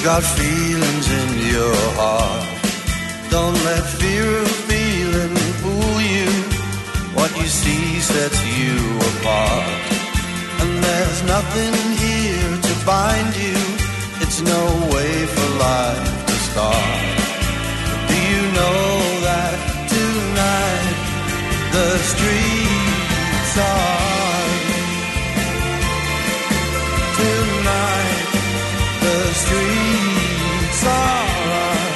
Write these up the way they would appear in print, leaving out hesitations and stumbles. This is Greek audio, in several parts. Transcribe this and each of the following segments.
got feelings in your heart. Don't let fear of feeling fool you. What you see sets you apart. And there's nothing here to bind you. It's no way for life to start. Do you know that tonight the streets are? Tonight the streets are.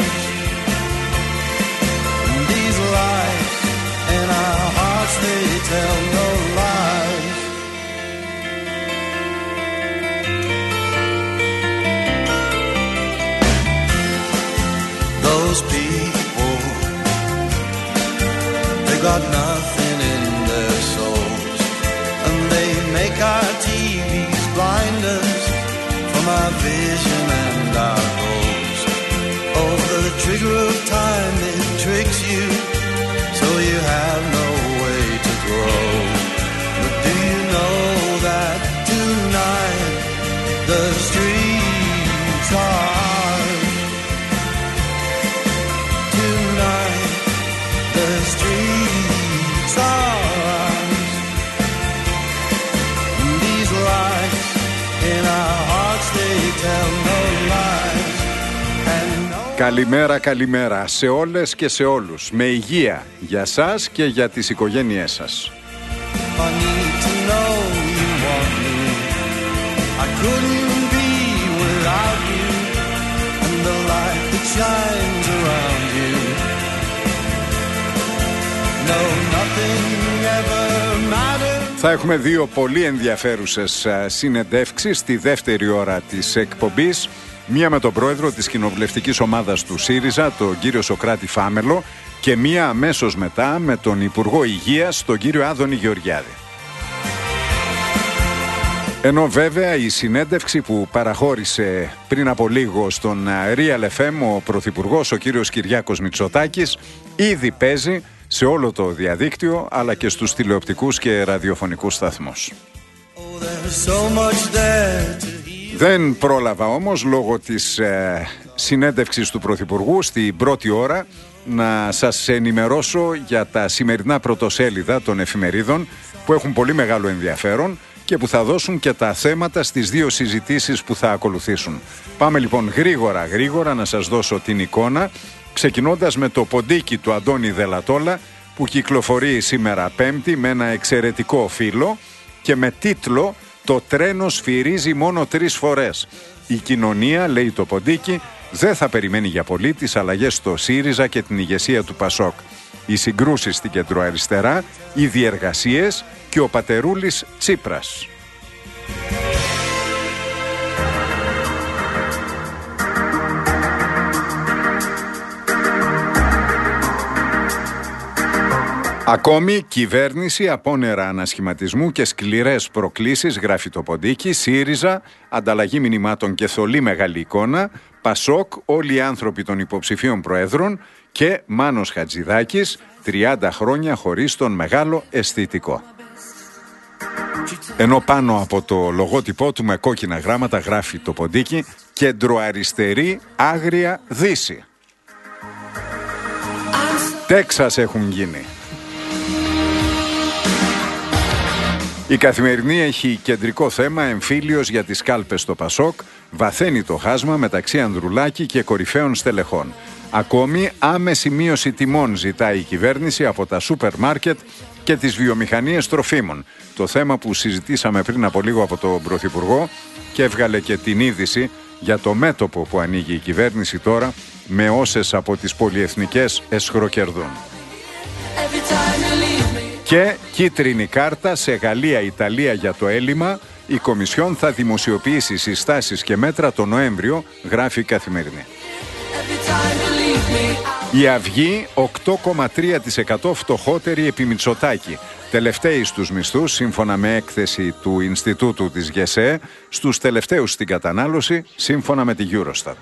These lights in our hearts, they tell no lies. Those people, they got nothing in their souls, and they make our TVs blind us from our vision and our goals. Oh, the trigger of time, it tricks you, so you have no way to grow. But do you know that tonight the streets are? Tonight the streets are. These lights in our hearts, they tell no lies. Καλημέρα, καλημέρα σε όλες και σε όλους. Με υγεία για σας και για τις οικογένειές σας. Θα έχουμε δύο πολύ ενδιαφέρουσες συνεντεύξεις στη δεύτερη ώρα της εκπομπής. Μία με τον πρόεδρο της κοινοβουλευτικής ομάδας του ΣΥΡΙΖΑ, τον κύριο Σωκράτη Φάμελο, και μία αμέσως μετά με τον Υπουργό Υγείας, τον κύριο Άδωνη Γεωργιάδη. Ενώ βέβαια η συνέντευξη που παραχώρησε πριν από λίγο στον Real FM ο Πρωθυπουργός, ο κύριος Κυριάκος Μητσοτάκης, ήδη παίζει σε όλο το διαδίκτυο αλλά και στους τηλεοπτικούς και ραδιοφωνικούς σταθμούς. Δεν πρόλαβα όμως λόγω της συνέντευξης του Πρωθυπουργού στην πρώτη ώρα να σας ενημερώσω για τα σημερινά πρωτοσέλιδα των εφημερίδων που έχουν πολύ μεγάλο ενδιαφέρον και που θα δώσουν και τα θέματα στις δύο συζητήσεις που θα ακολουθήσουν. Πάμε λοιπόν γρήγορα να σας δώσω την εικόνα, ξεκινώντας με το ποντίκι του Αντώνη Δελατόλα που κυκλοφορεί σήμερα Πέμπτη με ένα εξαιρετικό φύλλο και με τίτλο «Το τρένο σφυρίζει μόνο 3 φορές». Η κοινωνία, λέει το ποντίκι, δεν θα περιμένει για πολύ τις αλλαγές στο ΣΥΡΙΖΑ και την ηγεσία του ΠΑΣΟΚ. Οι συγκρούσεις στην κεντροαριστερά, οι διεργασίες και ο πατερούλης Τσίπρας. Ακόμη κυβέρνηση, απόνερα ανασχηματισμού και σκληρές προκλήσεις, γράφει το ποντίκι. ΣΥΡΙΖΑ, ανταλλαγή μηνυμάτων και θολή μεγάλη εικόνα. ΠΑΣΟΚ, όλοι οι άνθρωποι των υποψηφίων προέδρων. Και Μάνος Χατζηδάκης, 30 χρόνια χωρίς τον μεγάλο αισθητικό. Ενώ πάνω από το λογότυπό του με κόκκινα γράμματα γράφει το ποντίκι «Κεντροαριστερή άγρια δύση». Τέξας έχουν γίνει. Η Καθημερινή έχει κεντρικό θέμα εμφύλιος για τις κάλπες στο ΠΑΣΟΚ, βαθαίνει το χάσμα μεταξύ Ανδρουλάκη και κορυφαίων στελεχών. Ακόμη άμεση μείωση τιμών ζητάει η κυβέρνηση από τα σούπερ μάρκετ και τις βιομηχανίες τροφίμων. Το θέμα που συζητήσαμε πριν από λίγο από τον Πρωθυπουργό και έβγαλε και την είδηση για το μέτωπο που ανοίγει η κυβέρνηση τώρα με όσες από τις πολυεθνικές εσχροκερδούν. Και κίτρινη κάρτα σε Γαλλία-Ιταλία για το έλλειμμα. Η Κομισιόν θα δημοσιοποιήσει συστάσεις και μέτρα το Νοέμβριο, γράφει η Καθημερινή. Η Αυγή 8,3% φτωχότερη επί Μητσοτάκη. Τελευταίοι στους μισθούς, σύμφωνα με έκθεση του Ινστιτούτου της ΓΕΣΕ, στους τελευταίους στην κατανάλωση, σύμφωνα με τη Eurostat.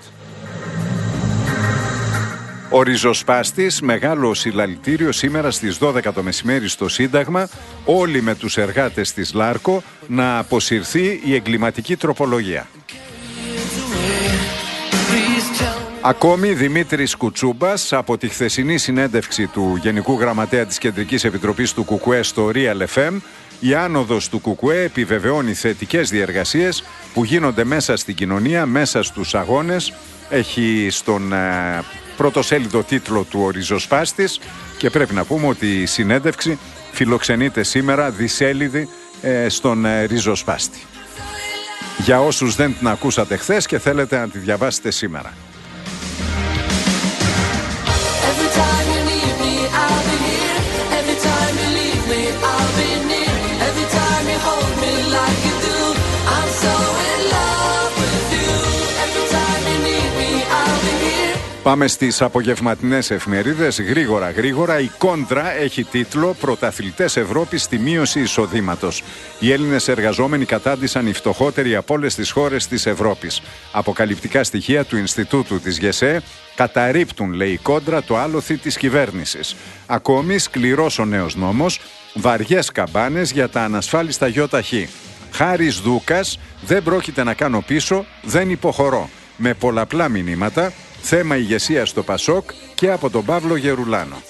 Ο ριζοσπάστης, μεγάλο συλλαλητήριο σήμερα στις 12 το μεσημέρι στο Σύνταγμα, όλοι με τους εργάτες της ΛΑΡΚΟ, να αποσυρθεί η εγκληματική τροπολογία. Ακόμη Δημήτρης Κουτσούμπας από τη χθεσινή συνέντευξη του Γενικού Γραμματέα της Κεντρικής Επιτροπής του ΚΚΕ στο Real FM. Η άνοδος του ΚΚΕ επιβεβαιώνει θετικές διεργασίες που γίνονται μέσα στην κοινωνία, μέσα στους αγώνες. Έχει στον πρωτοσέλιδο τίτλο του ο ριζοσπάστης και πρέπει να πούμε ότι η συνέντευξη φιλοξενείται σήμερα δισέλιδη στον ριζοσπάστη. Για όσους δεν την ακούσατε χθες και θέλετε να τη διαβάσετε σήμερα. Πάμε στις απογευματινές εφημερίδες. Γρήγορα. Η Κόντρα έχει τίτλο «Πρωταθλητές Ευρώπης στη μείωση εισοδήματος». Οι Έλληνες εργαζόμενοι κατάντησαν οι φτωχότεροι από όλες τις χώρες της Ευρώπης. Αποκαλυπτικά στοιχεία του Ινστιτούτου της ΓΕΣΕ καταρρίπτουν, λέει η Κόντρα, το άλοθη της κυβέρνησης. Ακόμη σκληρός ο νέος νόμος, βαριές καμπάνες για τα ανασφάλιστα ΙΟΤΑΧΗ. Χάρης Δούκας, δεν πρόκειται να κάνω πίσω, δεν υποχωρώ. Με πολλαπλά μηνύματα. Θέμα ηγεσία στο ΠΑΣΟΚ και από τον Παύλο Γερουλάνο.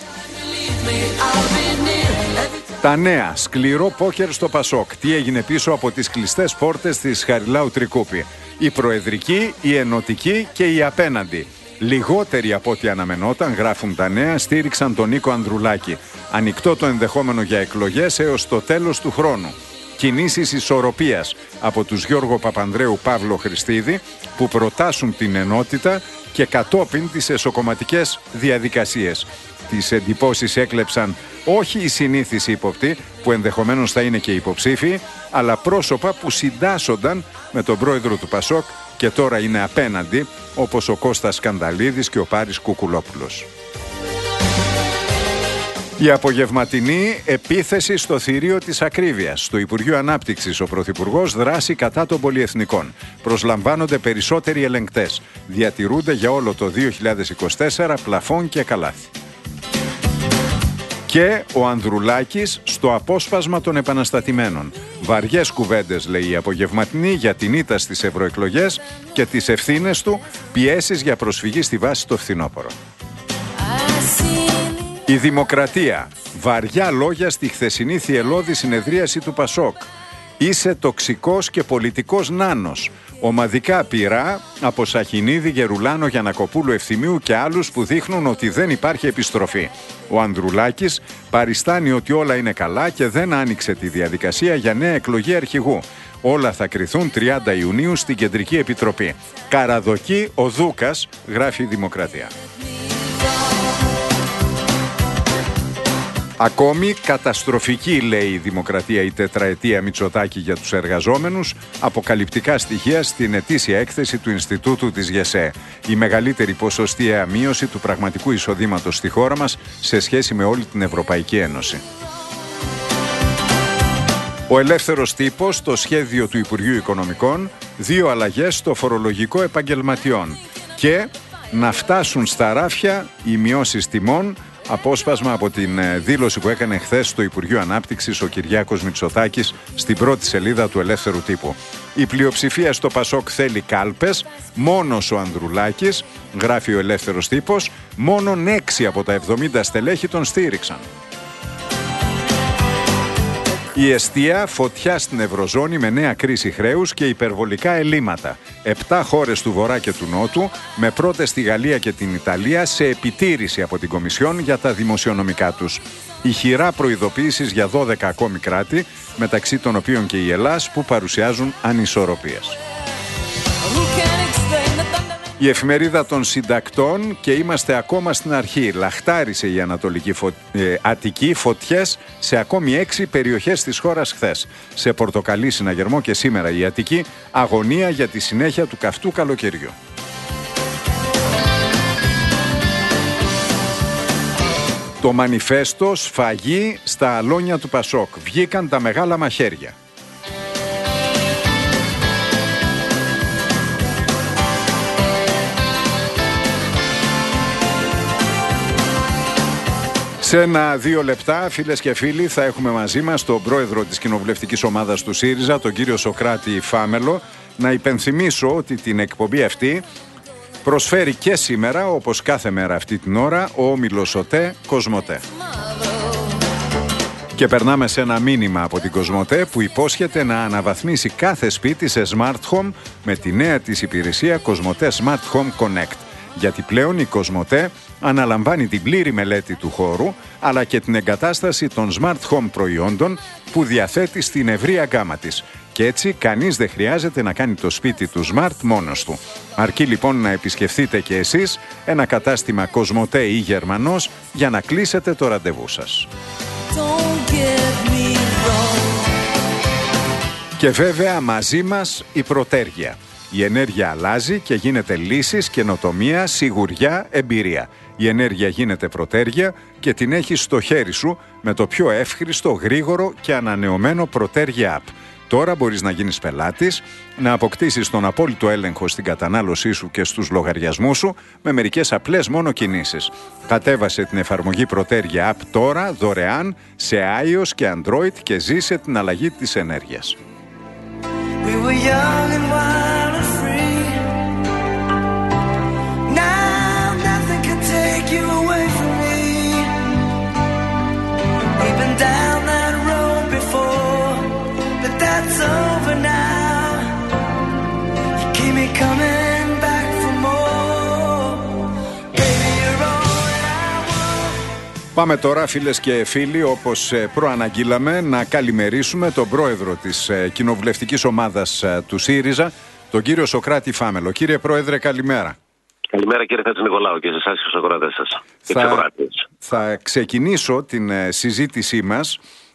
Τα νέα. Σκληρό πόκερ στο ΠΑΣΟΚ. Τι έγινε πίσω από τις κλειστές πόρτες της Χαριλάου Τρικούπη. Η προεδρική, η ενωτική και η απέναντι. Λιγότεροι από ό,τι αναμενόταν, γράφουν τα νέα, στήριξαν τον Νίκο Ανδρουλάκη. Ανοιχτό το ενδεχόμενο για εκλογές έως το τέλος του χρόνου. Κινήσεις ισορροπίας από τους Γιώργο Παπανδρέου Παύλο Χριστίδη που προτάσουν την ενότητα και κατόπιν τις εσωκομματικές διαδικασίες. Τις εντυπώσεις έκλεψαν όχι οι συνήθεις ύποπτοι που ενδεχομένως θα είναι και υποψήφοι, αλλά πρόσωπα που συντάσσονταν με τον πρόεδρο του ΠΑΣΟΚ και τώρα είναι απέναντι, όπως ο Κώστας Σκανδαλίδης και ο Πάρης Κουκουλόπουλος. Η απογευματινή επίθεση στο θηρίο της ακρίβειας. Στο Υπουργείο Ανάπτυξης ο Πρωθυπουργός δράσει κατά των πολυεθνικών. Προσλαμβάνονται περισσότεροι ελεγκτές. Διατηρούνται για όλο το 2024 πλαφόν και καλάθι. Και ο Ανδρουλάκης στο απόσπασμα των επαναστατημένων. Βαριές κουβέντες, λέει η απογευματινή, για την ήττα στις ευρωεκλογές και τις ευθύνες του, πιέσεις για προσφυγή στη βάση το φθινόπωρο. Η Δημοκρατία. Βαριά λόγια στη χθεσινή θυελλώδη συνεδρίαση του ΠΑΣΟΚ. Είσαι τοξικός και πολιτικός νάνος. Ομαδικά πειρά από Σαχινίδη, Γερουλάνο, Γιαννακοπούλου, Ευθυμίου και άλλους που δείχνουν ότι δεν υπάρχει επιστροφή. Ο Ανδρουλάκης παριστάνει ότι όλα είναι καλά και δεν άνοιξε τη διαδικασία για νέα εκλογή αρχηγού. Όλα θα κριθούν 30 Ιουνίου στην Κεντρική Επιτροπή. Καραδοκεί ο Δούκας, γράφει η Δημοκρατία. Ακόμη καταστροφική, λέει η Δημοκρατία, η τετραετία Μητσοτάκη για τους εργαζόμενους, αποκαλυπτικά στοιχεία στην ετήσια έκθεση του Ινστιτούτου της ΓΕΣΕ. Η μεγαλύτερη ποσοστιαία μείωση του πραγματικού εισοδήματος στη χώρα μας σε σχέση με όλη την Ευρωπαϊκή Ένωση. Ο Ελεύθερος Τύπος, το σχέδιο του Υπουργείου Οικονομικών, 2 αλλαγές στο φορολογικό επαγγελματιών και να φτάσουν στα ράφια οι μειώσεις τιμών. Απόσπασμα από την δήλωση που έκανε χθες στο Υπουργείο Ανάπτυξης ο Κυριάκος Μητσοτάκης στην πρώτη σελίδα του Ελεύθερου Τύπου. Η πλειοψηφία στο ΠΑΣΟΚ θέλει κάλπες, μόνος ο Ανδρουλάκης, γράφει ο Ελεύθερος Τύπος, μόνον 6 από τα 70 στελέχη τον στήριξαν. Η εστία, φωτιά στην Ευρωζώνη με νέα κρίση χρέους και υπερβολικά ελλείμματα. 7 χώρες του Βορρά και του Νότου, με πρώτες τη Γαλλία και την Ιταλία, σε επιτήρηση από την Κομισιόν για τα δημοσιονομικά τους. Ηχηρά προειδοποίησεις για 12 ακόμη κράτη, μεταξύ των οποίων και η Ελλάς, που παρουσιάζουν ανισορροπίες. Η εφημερίδα των συντακτών και είμαστε ακόμα στην αρχή. Λαχτάρισε η Ανατολική Αττική φωτιές σε ακόμη 6 περιοχές της χώρας χθες. Σε πορτοκαλί συναγερμό και σήμερα η Αττική αγωνία για τη συνέχεια του καυτού καλοκαιριού. Το μανιφέστο σφαγή στα αλόνια του ΠΑΣΟΚ. Βγήκαν τα μεγάλα μαχαίρια. Σε 1-2 λεπτά, φίλες και φίλοι, θα έχουμε μαζί μας τον πρόεδρο της κοινοβουλευτικής ομάδας του ΣΥΡΙΖΑ, τον κύριο Σωκράτη Φάμελο. Να υπενθυμίσω ότι την εκπομπή αυτή Προσφέρει και σήμερα, όπως κάθε μέρα αυτή την ώρα, ο όμιλος ΟΤΕ Κοσμοτέ. Και περνάμε σε ένα μήνυμα από την Κοσμοτέ που υπόσχεται να αναβαθμίσει κάθε σπίτι σε Smart Home με τη νέα της υπηρεσία Κοσμοτέ Smart Home Connect. Γιατί πλέον η Κοσμοτέ αναλαμβάνει την πλήρη μελέτη του χώρου αλλά και την εγκατάσταση των Smart Home προϊόντων που διαθέτει στην ευρεία γκάμα της. Και έτσι κανείς δεν χρειάζεται να κάνει το σπίτι του Smart μόνος του. Αρκεί λοιπόν να επισκεφθείτε και εσείς ένα κατάστημα Κοσμοτέ ή Γερμανός για να κλείσετε το ραντεβού σας. Και βέβαια μαζί μας η Πρωτέργεια. Η ενέργεια αλλάζει και γίνεται λύσεις, καινοτομία, σιγουριά, εμπειρία. Η ενέργεια γίνεται Πρωτέργεια και την έχεις στο χέρι σου με το πιο εύχριστο, γρήγορο και ανανεωμένο Πρωτέργεια App. Τώρα μπορείς να γίνεις πελάτης, να αποκτήσεις τον απόλυτο έλεγχο στην κατανάλωσή σου και στους λογαριασμούς σου με μερικές απλές μόνο κινήσεις. Κατέβασε την εφαρμογή Πρωτέργεια App τώρα δωρεάν σε iOS και Android και ζήσε την αλλαγή της ενέργειας. We were young and wild and free. Now nothing can take you away from me. We've been down that road before, but that's over now. You keep me coming back for more. Baby, you're all that I want. Πάμε τώρα, φίλες και φίλοι, όπως προαναγγείλαμε, να καλημερίσουμε τον πρόεδρο της κοινοβουλευτικής ομάδας του ΣΥΡΙΖΑ, τον κύριο Σωκράτη Φάμελο. Κύριε Πρόεδρε, καλημέρα. Καλημέρα κύριε Χατζηνικολάου και σε εσάς και στους ακροατές σας. Θα ξεκινήσω την συζήτησή μας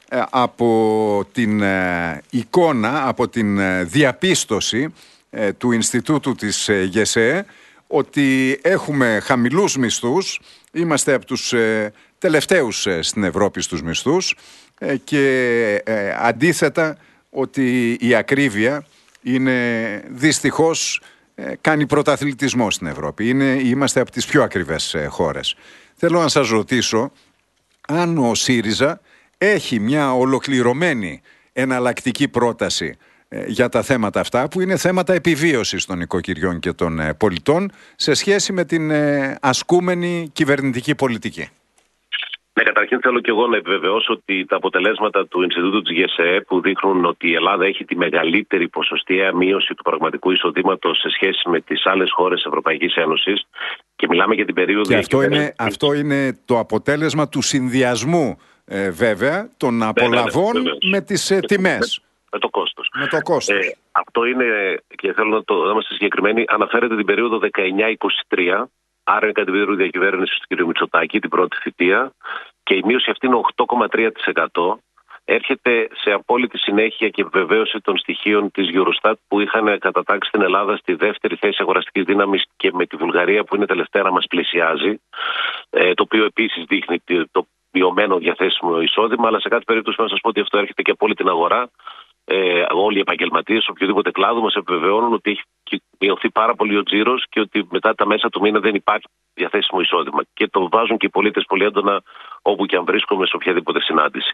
από την εικόνα, από την διαπίστωση του Ινστιτούτου της ΓΕΣΕ ότι έχουμε χαμηλούς μισθούς, είμαστε από τους τελευταίους στην Ευρώπη στους μισθούς και αντίθετα ότι η ακρίβεια είναι δυστυχώς κάνει πρωταθλητισμό στην Ευρώπη. Είμαστε από τις πιο ακριβές χώρες. Θέλω να σας ρωτήσω αν ο ΣΥΡΙΖΑ έχει μια ολοκληρωμένη εναλλακτική πρόταση για τα θέματα αυτά που είναι θέματα επιβίωσης των οικοκυριών και των πολιτών σε σχέση με την ασκούμενη κυβερνητική πολιτική. Ναι, καταρχήν θέλω και εγώ να επιβεβαιώσω ότι τα αποτελέσματα του Ινστιτούτου της ΓΕΣΕ που δείχνουν ότι η Ελλάδα έχει τη μεγαλύτερη ποσοστιαία μείωση του πραγματικού εισοδήματος σε σχέση με τις άλλες χώρες της Ευρωπαϊκής Ένωσης και μιλάμε για την περίοδο... Και αυτό είναι το αποτέλεσμα του συνδυασμού βέβαια των απολαβών με τις τιμές. Με το κόστος. Με το κόστος. Αυτό είναι, και θέλω να είμαστε συγκεκριμένοι, αναφέρεται την περίοδο 19-23, άρα είναι κατά την περίοδο διακυβέρνησης του κ. Μητσοτάκη, την πρώτη θητεία, και η μείωση αυτή είναι 8,3%. Έρχεται σε απόλυτη συνέχεια και επιβεβαίωση των στοιχείων της Eurostat που είχαν κατατάξει την Ελλάδα στη δεύτερη θέση αγοραστικής δύναμης και με τη Βουλγαρία που είναι τελευταία να μας πλησιάζει, το οποίο επίσης δείχνει το μειωμένο διαθέσιμο εισόδημα, αλλά σε κάθε περίπτωση να σας πω ότι αυτό έρχεται και από όλη την αγορά. Όλοι οι επαγγελματίες σε οποιοδήποτε κλάδο μας επιβεβαιώνουν ότι έχει μειωθεί πάρα πολύ ο τζίρος και ότι μετά τα μέσα του μήνα δεν υπάρχει διαθέσιμο εισόδημα. Και το βάζουν και οι πολίτες πολύ έντονα όπου και αν βρίσκομαι σε οποιαδήποτε συνάντηση.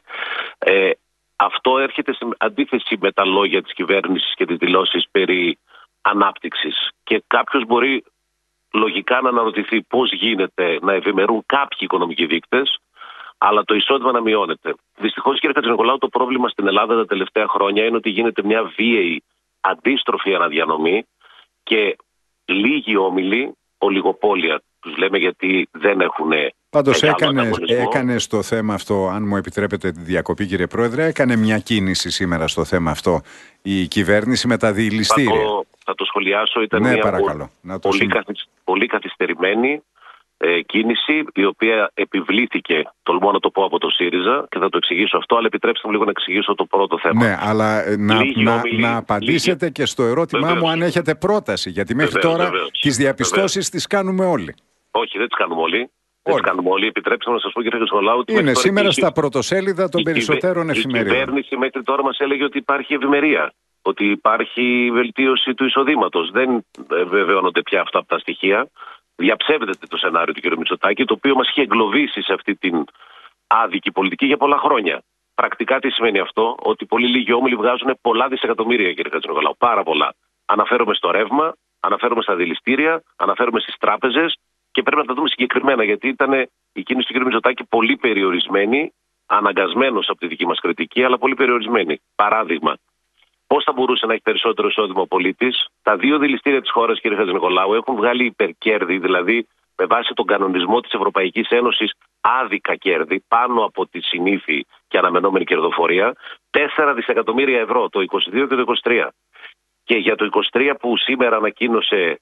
Αυτό έρχεται σε αντίθεση με τα λόγια της κυβέρνησης και τις δηλώσεις περί ανάπτυξης. Και κάποιος μπορεί λογικά να αναρωτηθεί πώς γίνεται να ευημερούν κάποιοι οικονομικοί δείκτες, αλλά το εισόδημα να μειώνεται. Δυστυχώς, κύριε Χατζηνικολάου, το πρόβλημα στην Ελλάδα τα τελευταία χρόνια είναι ότι γίνεται μια βίαιη αντίστροφη αναδιανομή και λίγοι όμιλοι, ολιγοπόλια τους λέμε γιατί δεν έχουν. Πάντως έκανε στο θέμα αυτό, αν μου επιτρέπετε τη διακοπή κύριε Πρόεδρε, έκανε μια κίνηση σήμερα στο θέμα αυτό η κυβέρνηση με τα διηληστήρια. Θα το σχολιάσω, ήταν μια πολύ καθυστερημένη κίνηση η οποία επιβλήθηκε, τολμώ να το πω, από το ΣΥΡΙΖΑ και θα το εξηγήσω αυτό, αλλά επιτρέψτε μου λίγο να εξηγήσω το πρώτο θέμα. Ναι, αλλά να απαντήσετε και στο ερώτημά μου αν έχετε πρόταση, γιατί μέχρι τώρα τις διαπιστώσεις τις κάνουμε όλοι. Όχι, δεν τις κάνουμε όλοι. Δεν τις κάνουμε όλοι. Επιτρέψτε μου να σας πω, κύριε Χατζηνικολάου, είναι σήμερα στα πρωτοσέλιδα των περισσότερων εφημερίδων. Η κυβέρνηση μέχρι τώρα μας έλεγε ότι υπάρχει ευημερία, ότι υπάρχει βελτίωση του εισοδήματος. Δεν βεβαιώνονται πια αυτά από τα στοιχεία. Διαψεύδεται το σενάριο του κ. Μητσοτάκη, το οποίο μας είχε εγκλωβίσει σε αυτή την άδικη πολιτική για πολλά χρόνια. Πρακτικά τι σημαίνει αυτό? Ότι πολύ λίγοι όμιλοι βγάζουν πολλά δισεκατομμύρια, κ. Χατζηνικολάου. Πάρα πολλά. Αναφέρομαι στο ρεύμα, Αναφέρομαι στα δηληστήρια, αναφέρομαι στις τράπεζες και πρέπει να τα δούμε συγκεκριμένα, γιατί ήταν η κίνηση του κ. Μητσοτάκη πολύ περιορισμένη, αναγκασμένος από τη δική μας κριτική, αλλά πολύ περιορισμένη. Παράδειγμα, πώς θα μπορούσε να έχει περισσότερο εισόδημα ο πολίτης? Τα 2 δηληστήρια της χώρας, κ. Χατζηνικολάου, έχουν βγάλει υπερκέρδη, δηλαδή με βάση τον κανονισμό της Ευρωπαϊκής Ένωσης άδικα κέρδη, πάνω από τη συνήθη και αναμενόμενη κερδοφορία, 4 δισεκατομμύρια ευρώ το 2022 και το 2023. Και για το 2023 που σήμερα ανακοίνωσε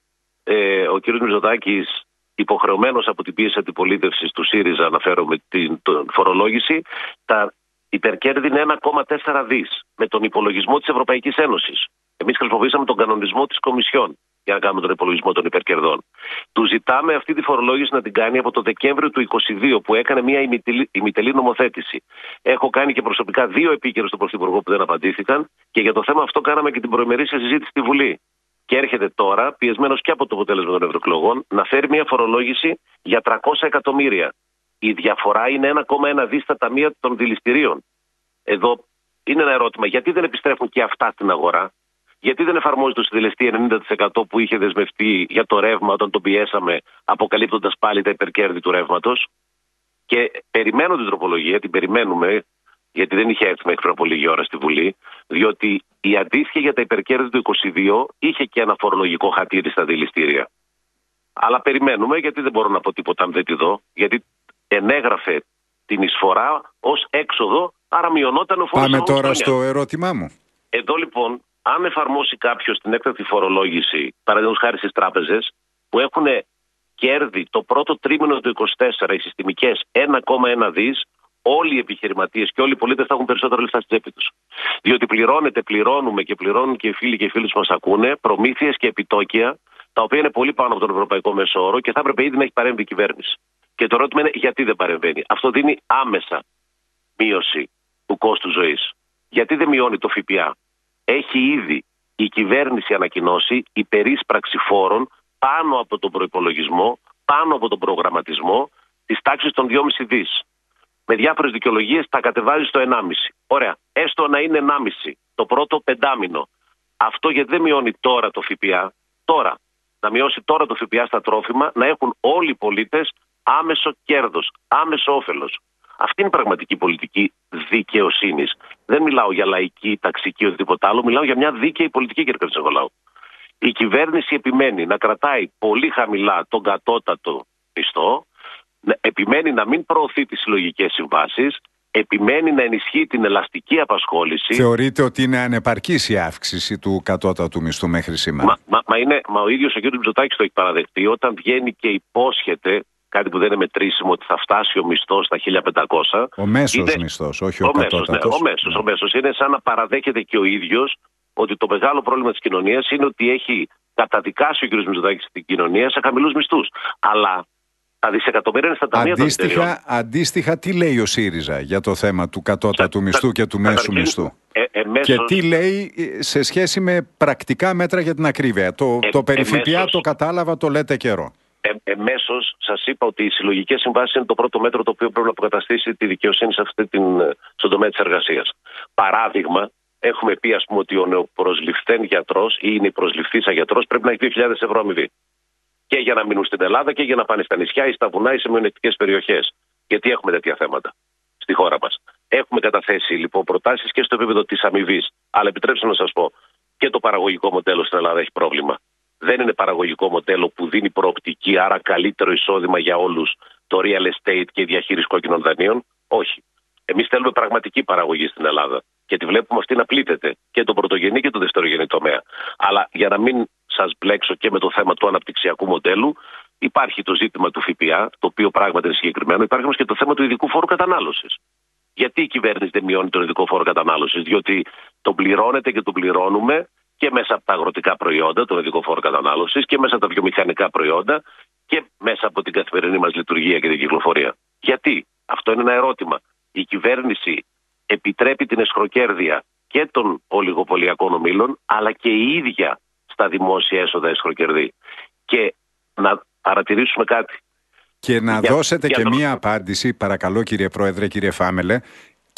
ο κ. Μητσοτάκης, υποχρεωμένος από την πίεση αντιπολίτευσης του ΣΥΡΙΖΑ, αναφέρομαι την φορολόγηση, τα υπερκέρδη είναι 1,4 δις με τον υπολογισμό της Ευρωπαϊκής Ένωσης. Εμείς χρησιμοποιήσαμε τον κανονισμό της Κομισιόν για να κάνουμε τον υπολογισμό των υπερκερδών. Του ζητάμε αυτή τη φορολόγηση να την κάνει από το Δεκέμβριο του 2022, που έκανε μια ημιτελή νομοθέτηση. Έχω κάνει και προσωπικά 2 επίκαιρους στον Πρωθυπουργό που δεν απαντήθηκαν, και για το θέμα αυτό κάναμε και την προημερήσια συζήτηση στη Βουλή. Και έρχεται τώρα, πιεσμένος και από το αποτέλεσμα των ευρωεκλογών, να φέρει μια φορολόγηση για 300 εκατομμύρια. Η διαφορά είναι 1,1 δις στα ταμεία των δηληστηρίων. Εδώ είναι ένα ερώτημα. Γιατί δεν επιστρέφουν και αυτά στην αγορά? Γιατί δεν εφαρμόζει το συντελεστή 90% που είχε δεσμευτεί για το ρεύμα όταν τον πιέσαμε, αποκαλύπτοντας πάλι τα υπερκέρδη του ρεύματος? Και περιμένω την τροπολογία, την περιμένουμε, γιατί δεν είχε έρθει μέχρι πριν από λίγη ώρα στη Βουλή, διότι η αντίστοιχη για τα υπερκέρδη του 2022 είχε και ένα φορολογικό χατήρι στα δηληστήρια. Αλλά περιμένουμε, γιατί δεν μπορώ να πω τίποτα αν δεν τη δω, γιατί ενέγραφε την εισφορά ως έξοδο, άρα μειωνόταν ο φόρος. Πάμε τώρα στο ερώτημά μου. Εδώ λοιπόν, αν εφαρμόσει κάποιος την έκτακτη φορολόγηση, παραδείγματος χάρη στις τράπεζες, που έχουν κέρδη το πρώτο τρίμηνο του 2024, οι συστημικές 1,1 δις, όλοι οι επιχειρηματίες και όλοι οι πολίτες θα έχουν περισσότερα λεφτά στη τσέπη τους. Διότι πληρώνουμε και πληρώνουν και οι φίλοι και οι φίλοι που μας ακούνε προμήθειες και επιτόκια, τα οποία είναι πολύ πάνω από τον ευρωπαϊκό μέσο όρο και θα έπρεπε ήδη να έχει παρέμβει η κυβέρνηση. Και το ερώτημα είναι γιατί δεν παρεμβαίνει. Αυτό δίνει άμεσα μείωση του κόστου ζωής. Γιατί δεν μειώνει το ΦΠΑ? Έχει ήδη η κυβέρνηση ανακοινώσει υπερίσπραξη φόρων πάνω από τον προϋπολογισμό, πάνω από τον προγραμματισμό, της τάξης των 2,5 δις. Με διάφορες δικαιολογίες τα κατεβάζει στο 1,5. Ωραία, έστω να είναι 1,5 το πρώτο πεντάμινο. Αυτό γιατί δεν μειώνει τώρα το ΦΠΑ? Τώρα, να μειώσει τώρα το ΦΠΑ στα τρόφιμα, να έχουν όλοι οι πολίτες άμεσο κέρδος, άμεσο όφελος. Αυτή είναι η πραγματική πολιτική δικαιοσύνης. Δεν μιλάω για λαϊκή, ταξική ή οτιδήποτε άλλο, μιλάω για μια δίκαιη πολιτική, κύριε Χατζηνικολάου. Η κυβέρνηση επιμένει να κρατάει πολύ χαμηλά τον κατώτατο μισθό, επιμένει να μην προωθεί τις συλλογικές συμβάσεις, επιμένει να ενισχύει την ελαστική απασχόληση. Θεωρείτε ότι είναι ανεπαρκής η αύξηση του κατώτατου μισθού μέχρι σήμερα? Μα ο ίδιος ο κ. Μητσοτάκης το έχει παραδεχτεί, όταν βγαίνει και υπόσχεται κάτι που δεν είναι μετρήσιμο, ότι θα φτάσει ο μισθός στα 1.500. Ο μέσος μισθός, όχι ο κατώτατος. Ο μέσος. Είναι σαν να παραδέχεται και ο ίδιος ότι το μεγάλο πρόβλημα της κοινωνίας είναι ότι έχει καταδικάσει ο κ. Μητσοτάκης την κοινωνία σε χαμηλούς μισθούς. Αλλά τα δισεκατομμύρια είναι στα ταμεία των εταιρείων. Αντίστοιχα, τι λέει ο ΣΥΡΙΖΑ για το θέμα του κατώτατου μισθού και του μέσου μισθού? Και τι λέει σε σχέση με πρακτικά μέτρα για την ακρίβεια? Το περί ΦΠΑ το κατάλαβα, το λέτε καιρό. Εμέσως σας είπα ότι οι συλλογικές συμβάσεις είναι το πρώτο μέτρο το οποίο πρέπει να αποκαταστήσει τη δικαιοσύνη στον τομέα της εργασίας. Παράδειγμα, έχουμε πει ότι ο νεοπροσληφθέν γιατρός ή είναι προσληφθήσα γιατρός πρέπει να έχει 2.000 ευρώ αμοιβή. Και για να μείνουν στην Ελλάδα και για να πάνε στα νησιά ή στα βουνά ή σε μειονεκτικές περιοχές. Γιατί έχουμε τέτοια θέματα στη χώρα μας. Έχουμε καταθέσει λοιπόν προτάσεις και στο επίπεδο της αμοιβής. Αλλά επιτρέψτε να σας πω, και το παραγωγικό μοντέλο στην Ελλάδα έχει πρόβλημα. Δεν είναι παραγωγικό μοντέλο που δίνει προοπτική, άρα καλύτερο εισόδημα για όλους, το real estate και η διαχείριση κόκκινων δανείων. Όχι. Εμείς θέλουμε πραγματική παραγωγή στην Ελλάδα. Και τη βλέπουμε αυτή να πλήττεται και τον πρωτογενή και τον δευτερογενή τομέα. Αλλά για να μην σας μπλέξω και με το θέμα του αναπτυξιακού μοντέλου, υπάρχει το ζήτημα του ΦΠΑ, το οποίο πράγματι είναι συγκεκριμένο. Υπάρχει όμως και το θέμα του ειδικού φόρου κατανάλωσης. Γιατί η κυβέρνηση δεν μειώνει τον ειδικό φόρο κατανάλωσης? Διότι τον πληρώνεται και τον πληρώνουμε και μέσα από τα αγροτικά προϊόντα, τον ειδικό φόρο κατανάλωσης, και μέσα από τα βιομηχανικά προϊόντα και μέσα από την καθημερινή μας λειτουργία και την κυκλοφορία. Γιατί? Αυτό είναι ένα ερώτημα. Η κυβέρνηση επιτρέπει την εσχροκέρδεια και των ολιγοπολιακών ομίλων, αλλά και η ίδια στα δημόσια έσοδα εσχροκερδεί. Και να παρατηρήσουμε κάτι. Και να δώσετε και μία απάντηση, παρακαλώ κύριε Πρόεδρε, κύριε Φάμελε,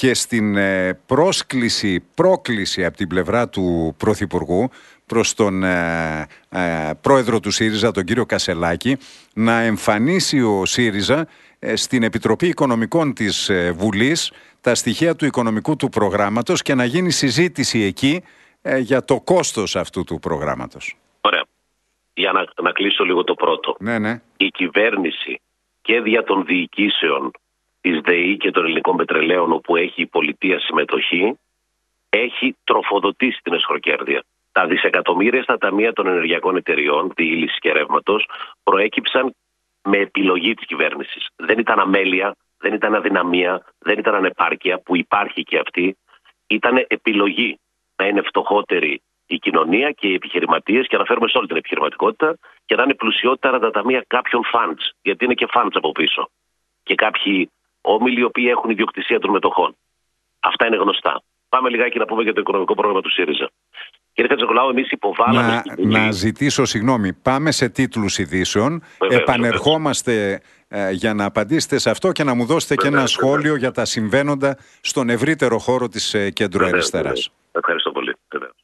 και στην πρόκληση από την πλευρά του Πρωθυπουργού προς τον πρόεδρο του ΣΥΡΙΖΑ, τον κύριο Κασσελάκη, να εμφανίσει ο ΣΥΡΙΖΑ στην Επιτροπή Οικονομικών της Βουλής τα στοιχεία του οικονομικού του προγράμματος και να γίνει συζήτηση εκεί για το κόστος αυτού του προγράμματος. Ωραία. Για να κλείσω λίγο το πρώτο. Ναι. Η κυβέρνηση και δια των διοικήσεων της ΔΕΗ και των ελληνικών πετρελαίων, όπου έχει η πολιτεία συμμετοχή, έχει τροφοδοτήσει την εσχροκέρδεια. Τα δισεκατομμύρια στα ταμεία των ενεργειακών εταιριών, διήλυσης και ρεύματος, προέκυψαν με επιλογή της κυβέρνησης. Δεν ήταν αμέλεια, δεν ήταν αδυναμία, δεν ήταν ανεπάρκεια, που υπάρχει και αυτή. Ήταν επιλογή να είναι φτωχότερη η κοινωνία και οι επιχειρηματίες, και αναφέρουμε σε όλη την επιχειρηματικότητα, και να είναι πλουσιότερα τα ταμεία κάποιων funds, γιατί είναι και funds από πίσω. Και κάποιοι όμιλοι οι οποίοι έχουν ιδιοκτησία των μετοχών. Αυτά είναι γνωστά. Πάμε λιγάκι να πούμε για το οικονομικό πρόγραμμα του ΣΥΡΙΖΑ. Κύριε Χατζηχολάου, εμείς υποβάλαμε. Να ζητήσω συγγνώμη. Πάμε σε τίτλους ειδήσεων. Επανερχόμαστε για να απαντήσετε σε αυτό και να μου δώσετε και ένα σχόλιο για τα συμβαίνοντα στον ευρύτερο χώρο της κέντρου αριστεράς. Ευχαριστώ πολύ.